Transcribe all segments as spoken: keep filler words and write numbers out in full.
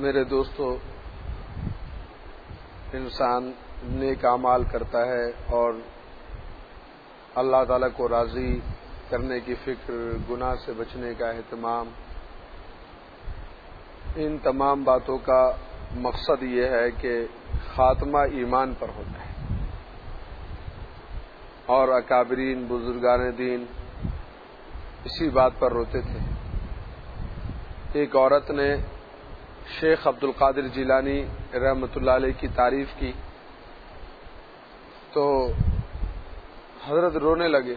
میرے دوستو، انسان نیک اعمال کرتا ہے اور اللہ تعالیٰ کو راضی کرنے کی فکر، گناہ سے بچنے کا اہتمام، ان تمام باتوں کا مقصد یہ ہے کہ خاتمہ ایمان پر ہوتا ہے۔ اور اکابرین، بزرگان دین اسی بات پر روتے تھے۔ ایک عورت نے شیخ عبد القادر جیلانی رحمۃ اللہ علیہ کی تعریف کی تو حضرت رونے لگے۔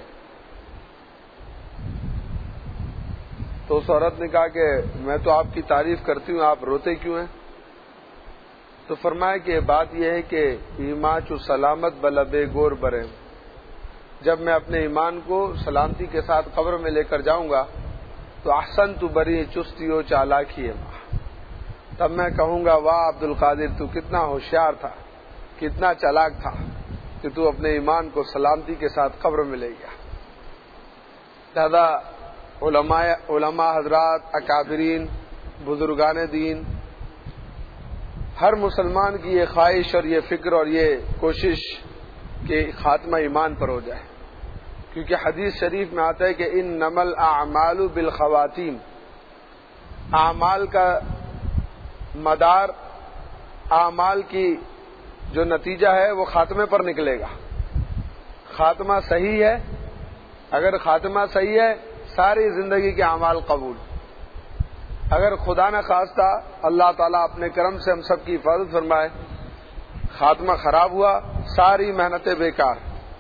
تو اس عورت نے کہا کہ میں تو آپ کی تعریف کرتی ہوں، آپ روتے کیوں ہیں؟ تو فرمایا کہ بات یہ ہے کہ ایمان چو سلامت بلبے گور برے، جب میں اپنے ایمان کو سلامتی کے ساتھ قبر میں لے کر جاؤں گا تو احسن تو بری چستی و چالاکی ہے، تب میں کہوں گا واہ عبد القادر، تو کتنا ہوشیار تھا، کتنا چالاک تھا کہ تو اپنے ایمان کو سلامتی کے ساتھ قبر میں لے گیا۔ لہذا علماء علماء حضرات، اکابرین، بزرگان دین، ہر مسلمان کی یہ خواہش اور یہ فکر اور یہ کوشش کہ خاتمہ ایمان پر ہو جائے، کیونکہ حدیث شریف میں آتا ہے کہ انما الاعمال بالخواتیم، اعمال کا مدار، اعمال کی جو نتیجہ ہے وہ خاتمے پر نکلے گا۔ خاتمہ صحیح ہے، اگر خاتمہ صحیح ہے ساری زندگی کے اعمال قبول، اگر خدا نہ خواستہ اللہ تعالیٰ اپنے کرم سے ہم سب کی حفاظت فرمائے خاتمہ خراب ہوا، ساری محنتیں بیکار۔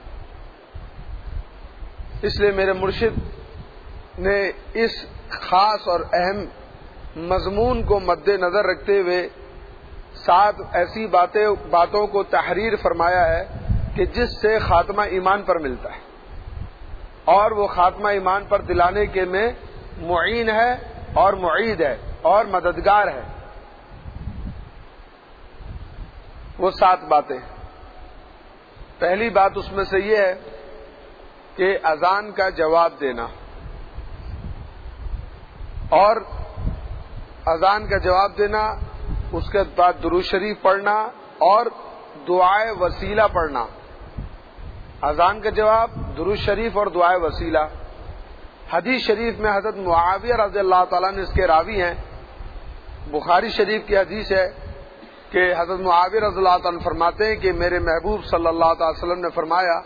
اس لیے میرے مرشد نے اس خاص اور اہم مضمون کو مد نظر رکھتے ہوئے سات ایسی باتیں باتوں کو تحریر فرمایا ہے کہ جس سے خاتمہ ایمان پر ملتا ہے، اور وہ خاتمہ ایمان پر دلانے کے میں معین ہے اور معید ہے اور مددگار ہے۔ وہ سات باتیں، پہلی بات اس میں سے یہ ہے کہ اذان کا جواب دینا، اور اذان کا جواب دینا، اس کے بعد درود شریف پڑھنا اور دعائے وسیلہ پڑھنا۔ اذان کا جواب، درود شریف اور دعائے وسیلہ۔ حدیث شریف میں حضرت معاویہ رضی اللہ تعالیٰ نے اس کے راوی ہیں، بخاری شریف کی حدیث ہے کہ حضرت معاویہ رضی اللہ تعالیٰ فرماتے ہیں کہ میرے محبوب صلی اللہ تعالی وسلم نے فرمایا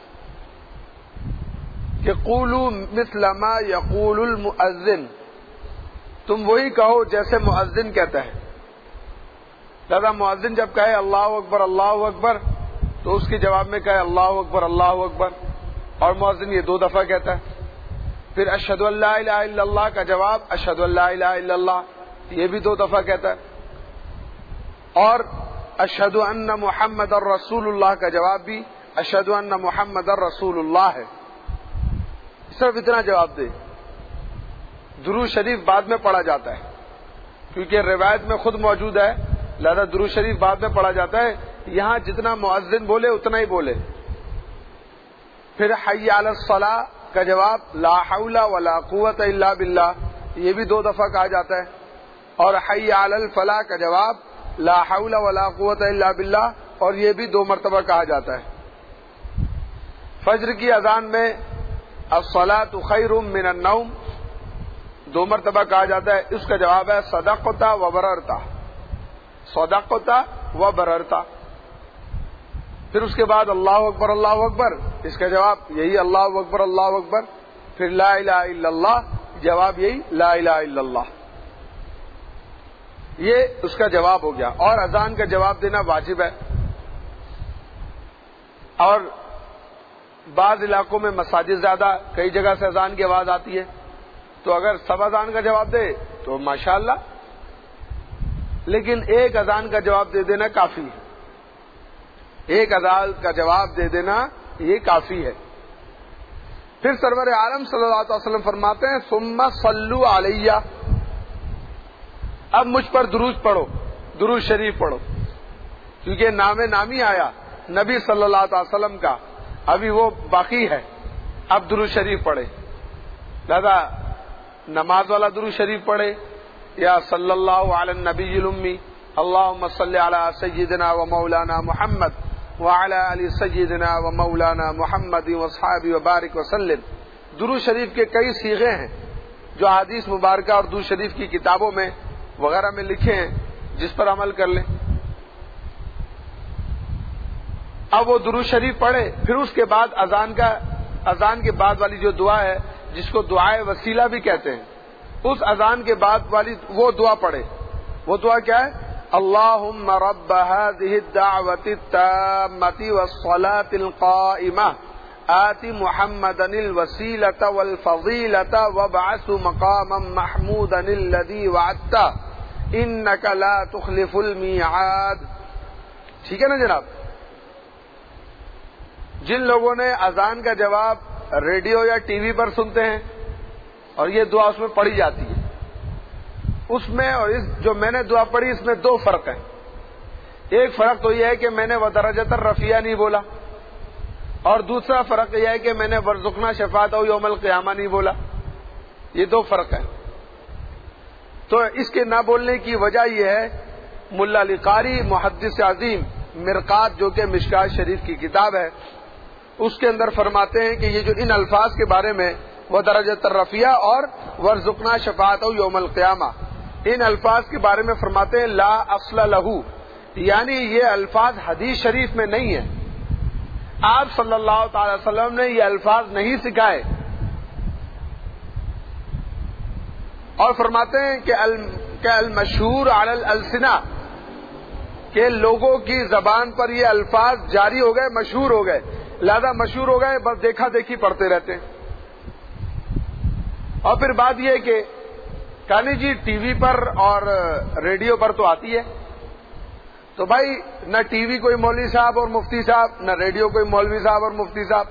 کہ قولوا مثل ما یقول المؤذن، تم وہی کہو جیسے مؤذن کہتا ہے۔ لہذا مؤذن جب کہے اللہ اکبر اللہ اکبر تو اس کے جواب میں کہے اللہ اکبر اللہ اکبر، اور مؤذن یہ دو دفعہ کہتا ہے۔ پھر اشہد ان لا الہ الا اللہ کا جواب اشہد ان لا الہ الا اللہ، یہ بھی دو دفعہ کہتا ہے، اور اشہد ان محمد الرسول اللہ کا جواب بھی اشہد ان محمد الرسول اللہ ہے۔ صرف اتنا جواب دے۔ درود شریف بعد میں پڑھا جاتا ہے کیونکہ روایت میں خود موجود ہے، لہذا درود شریف بعد میں پڑھا جاتا ہے، یہاں جتنا مؤذن بولے اتنا ہی بولے۔ پھر حی علی الصلاۃ کا جواب لا حول ولا قوت الا باللہ، یہ بھی دو دفعہ کہا جاتا ہے، اور حی علی الفلاح کا جواب لا حول ولا قوت الا باللہ، اور یہ بھی دو مرتبہ کہا جاتا ہے۔ فجر کی اذان میں الصلاۃ خیر من النوم دو مرتبہ کہا جاتا ہے، اس کا جواب ہے صدقت و بررت، صدقت و بررت۔ پھر اس کے بعد اللہ اکبر اللہ اکبر، اس کا جواب یہی اللہ اکبر اللہ اکبر۔ پھر لا الہ الا اللہ، جواب یہی لا الہ الا اللہ، یہ اس کا جواب ہو گیا۔ اور اذان کا جواب دینا واجب ہے، اور بعض علاقوں میں مساجد زیادہ، کئی جگہ سے اذان کی آواز آتی ہے، تو اگر سب اذان کا جواب دے تو ماشاءاللہ، لیکن ایک اذان کا جواب دے دینا کافی ہے، ایک اذان کا جواب دے دینا یہ کافی ہے۔ پھر سرور عالم صلی اللہ علیہ وسلم فرماتے ہیں ثم صلوا علیہ، اب مجھ پر درود پڑھو، درود شریف پڑھو، کیونکہ نام نامی آیا نبی صلی اللہ علیہ وسلم کا، ابھی وہ باقی ہے، اب درود شریف پڑھے۔ لہذا نماز والا درود شریف پڑھے، یا صلی اللہ علی النبی الامی اللہم صلی علی سیدنا و مولانا محمد وعلی علی سیدنا و مولانا محمد واصحابہ وبارک وسلم. درود شریف کے کئی صیغے ہیں جو حدیث مبارکہ اور درود شریف کی کتابوں میں وغیرہ میں لکھے ہیں، جس پر عمل کر لیں. اب وہ درود شریف پڑھے، پھر اس کے بعد اذان کا اذان کے بعد والی جو دعا ہے جس کو دعائے وسیلہ بھی کہتے ہیں، اس اذان کے بعد والی وہ دعا پڑھے. وہ دعا کیا ہے؟ اللہم رب هذه الدعوة التامة والصلاة القائمة آت محمدا الوسيلة والفضيلة وابعثه مقاما محمودا الذي وعدته انك لا تخلف الميعاد. ٹھیک ہے نا جناب؟ جن لوگوں نے اذان کا جواب ریڈیو یا ٹی وی پر سنتے ہیں اور یہ دعا اس میں پڑھی جاتی ہے، اس میں اور اس جو میں نے دعا پڑھی اس میں دو فرق ہیں. ایک فرق تو یہ ہے کہ میں نے ودرجۃ الرفیہ نہیں بولا، اور دوسرا فرق یہ ہے کہ میں نے ورزقنا شفاعت یوم القیامہ نہیں بولا. یہ دو فرق ہیں. تو اس کے نہ بولنے کی وجہ یہ ہے، ملا علی قاری محدث عظیم مرقات جو کہ مشکات شریف کی کتاب ہے، اس کے اندر فرماتے ہیں کہ یہ جو ان الفاظ کے بارے میں ودرجۃ الرفیہ اور ورزقنا شفاعت یوم القیامہ، ان الفاظ کے بارے میں فرماتے ہیں لا اصل لہو، یعنی یہ الفاظ حدیث شریف میں نہیں ہے. آپ صلی اللہ تعالی وسلم نے یہ الفاظ نہیں سکھائے. اور فرماتے ہیں کہ المشہور علی الالسنہ، کہ لوگوں کی زبان پر یہ الفاظ جاری ہو گئے، مشہور ہو گئے، لہذا مشہور ہو گئے، بس دیکھا دیکھی پڑھتے رہتے ہیں. اور پھر بات یہ ہے کہ کہانی جی ٹی وی پر اور ریڈیو پر تو آتی ہے، تو بھائی نہ ٹی وی کوئی مولوی صاحب اور مفتی صاحب، نہ ریڈیو کوئی مولوی صاحب اور مفتی صاحب.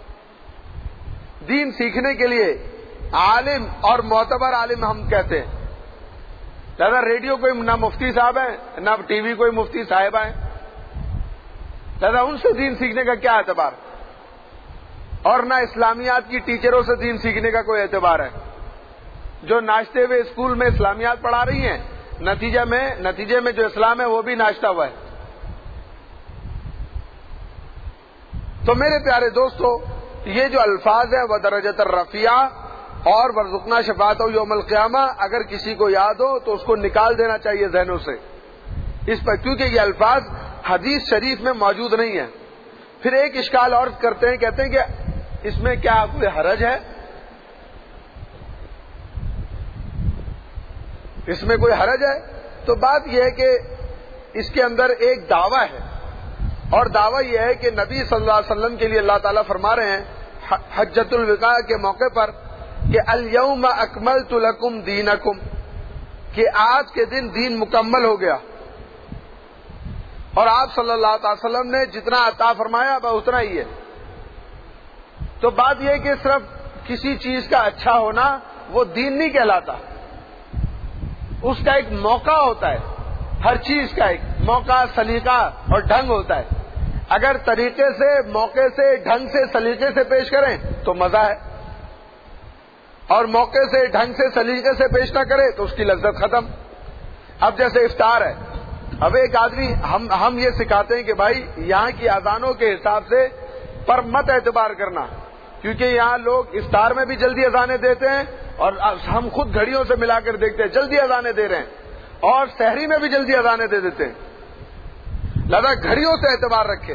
دین سیکھنے کے لیے عالم اور معتبر عالم ہم کہتے ہیں، لہذا ریڈیو کوئی نہ مفتی صاحب ہے نہ ٹی وی کوئی مفتی صاحبہ ہے، لہذا ان سے دین سیکھنے کا کیا اعتبار، اور نہ اسلامیات کی ٹیچروں سے دین سیکھنے کا کوئی اعتبار ہے جو ناشتے ہوئے اسکول میں اسلامیات پڑھا رہی ہیں، نتیجہ میں نتیجے میں جو اسلام ہے وہ بھی ناشتہ ہوا ہے. تو میرے پیارے دوستو، یہ جو الفاظ ہیں ودرجۃ الرفیہ اور ورزقنا شفاعت یوم القیامہ، اگر کسی کو یاد ہو تو اس کو نکال دینا چاہیے ذہنوں سے اس پر، کیونکہ یہ الفاظ حدیث شریف میں موجود نہیں ہیں. پھر ایک اشکال اور کرتے ہیں، کہتے ہیں کہ اس میں کیا کوئی حرج ہے؟ اس میں کوئی حرج ہے؟ تو بات یہ ہے کہ اس کے اندر ایک دعویٰ ہے، اور دعویٰ یہ ہے کہ نبی صلی اللہ علیہ وسلم کے لیے اللہ تعالیٰ فرما رہے ہیں حجۃ الوداع کے موقع پر کہ الیوم اکملت لکم دینکم، کہ آج کے دن دین مکمل ہو گیا. اور آپ صلی اللہ تعالی وسلم نے جتنا عطا فرمایا اب اتنا ہی ہے. تو بات یہ ہے کہ صرف کسی چیز کا اچھا ہونا وہ دین نہیں کہلاتا، اس کا ایک موقع ہوتا ہے. ہر چیز کا ایک موقع، سلیقہ اور ڈھنگ ہوتا ہے. اگر طریقے سے، موقع سے، ڈھنگ سے، سلیقے سے پیش کریں تو مزہ ہے، اور موقع سے، ڈھنگ سے، سلیقے سے پیش نہ کرے تو اس کی لذت ختم. اب جیسے افطار ہے، اب ایک آدمی ہم ہم یہ سکھاتے ہیں کہ بھائی یہاں کی اذانوں کے حساب سے پر مت اعتبار کرنا، کیونکہ یہاں لوگ افطار میں بھی جلدی اذانیں دیتے ہیں، اور ہم خود گھڑیوں سے ملا کر دیکھتے ہیں جلدی اذانیں دے رہے ہیں، اور سحری میں بھی جلدی اذانیں دے دیتے ہیں. لہذا گھڑیوں سے اعتبار رکھے.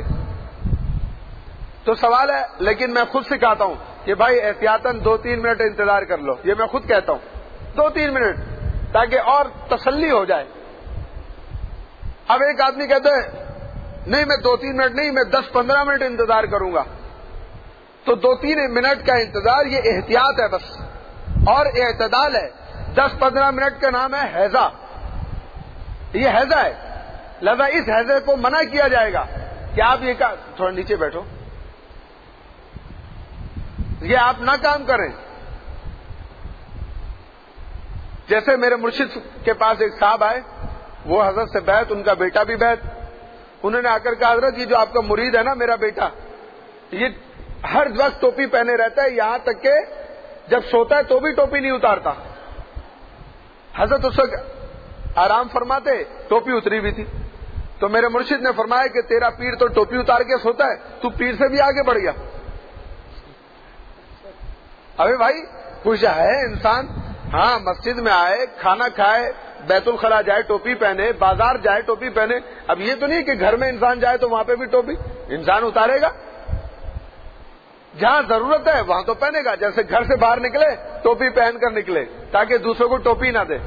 تو سوال ہے، لیکن میں خود سکھاتا ہوں کہ بھائی احتیاطاً دو تین منٹ انتظار کر لو. یہ میں خود کہتا ہوں، دو تین منٹ، تاکہ اور تسلی ہو جائے. اب ایک آدمی کہتا ہے نہیں میں دو تین منٹ نہیں، میں دس پندرہ منٹ انتظار کروں گا. تو دو تین منٹ کا انتظار یہ احتیاط ہے بس، اور اعتدال ہے. دس پندرہ منٹ کا نام ہے حیضہ، یہ حیضہ ہے. لہذا اس حیضے کو منع کیا جائے گا کہ آپ یہ کا تھوڑا نیچے بیٹھو، یہ آپ نہ کام کریں. جیسے میرے مرشد کے پاس ایک صاحب آئے، وہ حضرت سے بیعت، ان کا بیٹا بھی بیعت. انہوں نے آ کر کہا حضرت یہ جو آپ کا مرید ہے نا میرا بیٹا، یہ ہر وقت ٹوپی پہنے رہتا ہے، یہاں تک کہ جب سوتا ہے تو بھی ٹوپی نہیں اتارتا. حضرت اس وقت آرام فرماتے، ٹوپی اتری بھی تھی، تو میرے مرشد نے فرمایا کہ تیرا پیر تو ٹوپی اتار کے سوتا ہے، تو پیر سے بھی آگے بڑھ گیا۔ ابھی بھائی کچھ ہے انسان، ہاں مسجد میں آئے، کھانا کھائے، بیت الخلا جائے ٹوپی پہنے، بازار جائے ٹوپی پہنے۔ اب یہ تو نہیں کہ گھر میں انسان جائے تو وہاں پہ بھی ٹوپی انسان اتارے گا، جہاں ضرورت ہے وہاں تو پہنے گا۔ جیسے گھر سے باہر نکلے ٹوپی پہن کر نکلے تاکہ دوسروں کو ٹوپی نہ دے،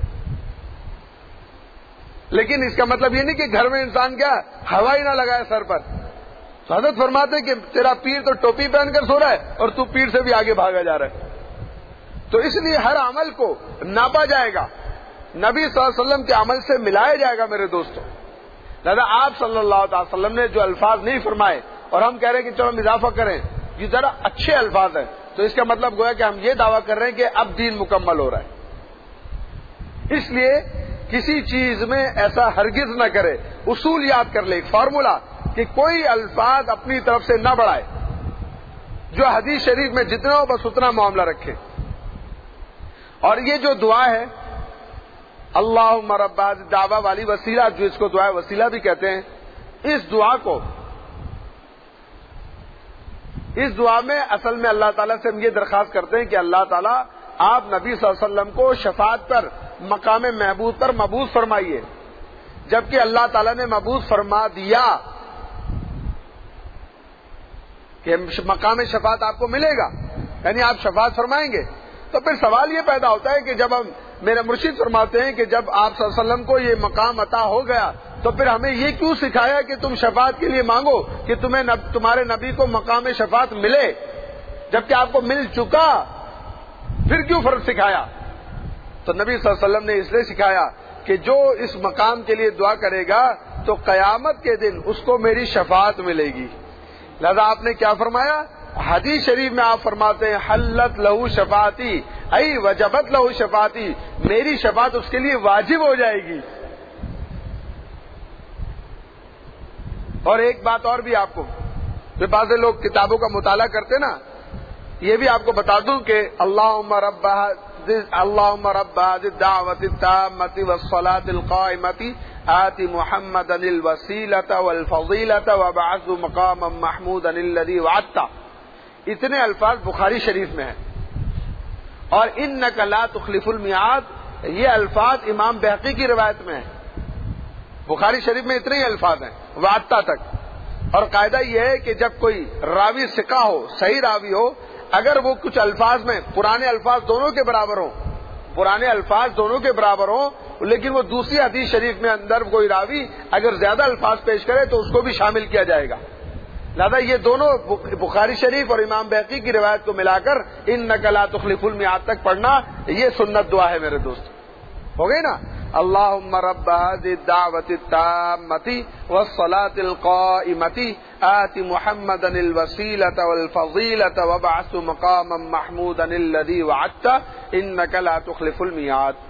لیکن اس کا مطلب یہ نہیں کہ گھر میں انسان کیا ہوا ہی نہ لگائے سر پر۔ تو حضرت فرماتے کہ تیرا پیر تو ٹوپی پہن کر سو رہا ہے اور تو پیر سے بھی آگے بھاگا جا رہا ہے۔ تو اس لیے ہر عمل کو ناپا جائے گا، نبی صلی اللہ علیہ وسلم کے عمل سے ملایا جائے گا میرے دوستوں۔ لہذا آپ صلی اللہ تعالی وسلم نے جو الفاظ نہیں فرمائے اور ہم کہہ رہے ہیں کہ چلو ہم اضافہ کریں، یہ ذرا اچھے الفاظ ہیں، تو اس کا مطلب گویا کہ ہم یہ دعویٰ کر رہے ہیں کہ اب دین مکمل ہو رہا ہے۔ اس لیے کسی چیز میں ایسا ہرگز نہ کرے، اصول یاد کر لے، ایک فارمولا کہ کوئی الفاظ اپنی طرف سے نہ بڑھائے، جو حدیث شریف میں جتنا ہو بس اتنا معاملہ رکھے۔ اور یہ جو دعا ہے اللہم رب دعویٰ والی وسیلہ، جو اس کو دعا وسیلہ بھی کہتے ہیں، اس دعا کو اس دعا میں اصل میں اللہ تعالیٰ سے ہم یہ درخواست کرتے ہیں کہ اللہ تعالیٰ آپ نبی صلی اللہ علیہ وسلم کو شفاعت پر، مقام محبوب پر مبعوث فرمائیے، جبکہ اللہ تعالیٰ نے مبعوث فرما دیا کہ مقام شفاعت آپ کو ملے گا، یعنی آپ شفاعت فرمائیں گے۔ تو پھر سوال یہ پیدا ہوتا ہے کہ جب ہم میرے مرشد فرماتے ہیں کہ جب آپ صلی اللہ علیہ وسلم کو یہ مقام عطا ہو گیا تو پھر ہمیں یہ کیوں سکھایا کہ تم شفاعت کے لیے مانگو کہ تمہیں نب تمہارے نبی کو مقام شفاعت ملے، جبکہ آپ کو مل چکا، پھر کیوں فرق سکھایا؟ تو نبی صلی اللہ علیہ وسلم نے اس لیے سکھایا کہ جو اس مقام کے لیے دعا کرے گا تو قیامت کے دن اس کو میری شفاعت ملے گی۔ لہذا آپ نے کیا فرمایا؟ حدیث شریف میں آپ فرماتے ہیں حلت لہو شفاعتی، ای وجبت لہو شفاعتی، میری شفاعت اس کے لیے واجب ہو جائے گی۔ اور ایک بات اور بھی آپ کو، جو بعض لوگ کتابوں کا مطالعہ کرتے نا، یہ بھی آپ کو بتا دوں کہ اللہم رب اللہم رب الدعوۃ التامۃ والصلاۃ القائمۃ آت محمدا الوسیلۃ والفضیلۃ وابعثہ مقاما محمودا الذی وعدتہ، اتنے الفاظ بخاری شریف میں ہیں۔ اور انک لا تخلف المیعاد، یہ الفاظ امام بہقی کی روایت میں ہیں۔ بخاری شریف میں اتنے ہی الفاظ ہیں وعدتہ تک۔ اور قاعدہ یہ ہے کہ جب کوئی راوی ثقہ ہو، صحیح راوی ہو، اگر وہ کچھ الفاظ میں پرانے الفاظ دونوں کے برابر ہوں، پرانے الفاظ دونوں کے برابر ہوں، لیکن وہ دوسری حدیث شریف میں اندر کوئی راوی اگر زیادہ الفاظ پیش کرے تو اس کو بھی شامل کیا جائے گا۔ لہذا یہ دونوں بخاری شریف اور امام بہقی کی روایت کو ملا کر انک لا تخلف المیعاد تک پڑھنا، یہ سنت دعا ہے میرے دوست۔ ہو گئی نا؟ اللہم رب هذه الدعوة التامة والصلاة القائمة آت محمدا الوسیلة والفضیلة وابعثه مقاما محمودا الذی وعدته انک لا تخلف المیعاد۔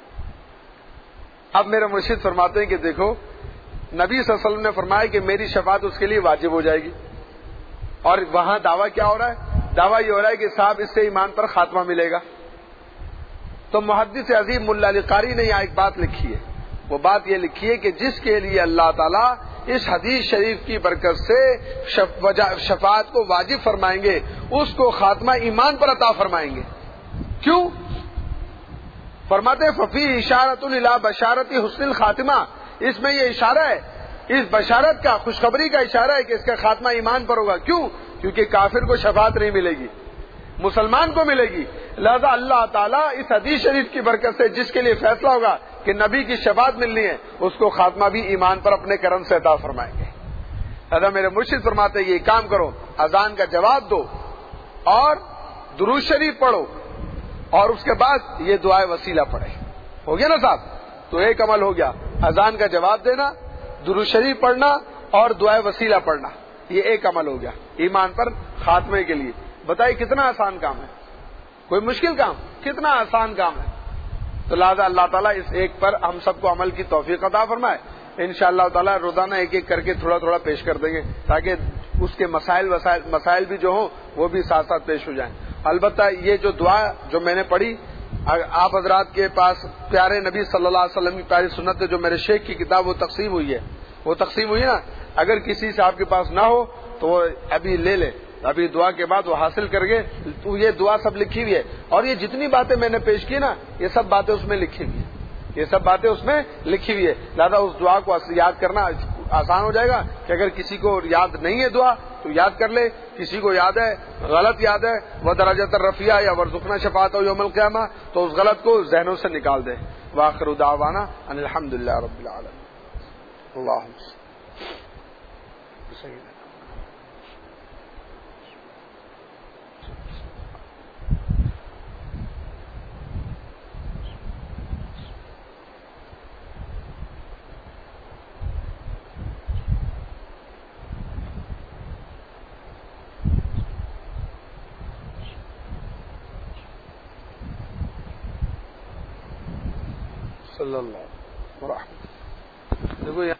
اب میرے مرشد فرماتے ہیں کہ دیکھو نبی صلی اللہ علیہ وسلم نے فرمایا کہ میری شفاعت اس کے لیے واجب ہو جائے گی، اور وہاں دعویٰ کیا ہو رہا ہے؟ دعویٰ یہ ہو رہا ہے کہ صاحب اس سے ایمان پر خاتمہ ملے گا۔ تو محدث عظیم ملا علی قاری نے یہاں ایک بات لکھی ہے، وہ بات یہ لکھی ہے کہ جس کے لیے اللہ تعالیٰ اس حدیث شریف کی برکت سے شفاعت کو واجب فرمائیں گے، اس کو خاتمہ ایمان پر عطا فرمائیں گے۔ کیوں؟ فرماتے ہیں ففی اشارۃ الی بشارت حسن الخاتمہ، اس میں یہ اشارہ ہے، اس بشارت کا، خوشخبری کا اشارہ ہے کہ اس کا خاتمہ ایمان پر ہوگا۔ کیوں؟ کیونکہ کافر کو شفاعت نہیں ملے گی، مسلمان کو ملے گی۔ لہذا اللہ تعالیٰ اس حدیث شریف کی برکت سے جس کے لیے فیصلہ ہوگا کہ نبی کی شفاعت ملنی ہے، اس کو خاتمہ بھی ایمان پر اپنے کرم سے عطا فرمائیں گے۔ لہذا میرے مرشد فرماتے ہیں یہ کام کرو، اذان کا جواب دو اور درود شریف پڑھو، اور اس کے بعد یہ دعائے وسیلہ پڑھے۔ ہو گیا نا صاحب؟ تو ایک عمل ہو گیا، اذان کا جواب دینا، درود شریف پڑھنا اور دعائے وسیلہ پڑھنا، یہ ایک عمل ہو گیا ایمان پر خاتمے کے لیے۔ بتائیے کتنا آسان کام ہے؟ کوئی مشکل کام؟ کتنا آسان کام ہے؟ تو لہٰذا اللہ تعالیٰ اس ایک پر ہم سب کو عمل کی توفیق عطا فرمائے۔ انشاءاللہ تعالیٰ روزانہ ایک ایک کر کے تھوڑا تھوڑا پیش کر دیں گے تاکہ اس کے مسائل وسائل مسائل بھی جو ہوں وہ بھی ساتھ ساتھ پیش ہو جائیں۔ البتہ یہ جو دعا جو میں نے پڑھی آپ حضرات کے پاس پیارے نبی صلی اللہ علیہ وسلم کی پیاری سنت جو میرے شیخ کی کتاب وہ تقسیم ہوئی ہے، وہ تقسیم ہوئی نا، اگر کسی سے آپ کے پاس نہ ہو تو وہ ابھی لے لے، ابھی دعا کے بعد وہ حاصل کر گے. تو یہ دعا سب لکھی ہوئی ہے، اور یہ جتنی باتیں میں نے پیش کی نا یہ سب باتیں اس میں لکھی ہوئی ہیں، یہ سب باتیں اس میں لکھی ہوئی ہے. لہذا اس دعا کو یاد کرنا آسان ہو جائے گا کہ اگر کسی کو یاد نہیں ہے دعا تو یاد کر لے، کسی کو یاد ہے غلط یاد ہے وہ درجۃ الرفیع یا ورزقنا شفاعت یوم القیامہ تو اس غلط کو ذہنوں سے نکال دے. وآخر دعوانا ان الحمد للہ رب العالمین. اللہم صلی اللہ علیہ وسلم. دیکھو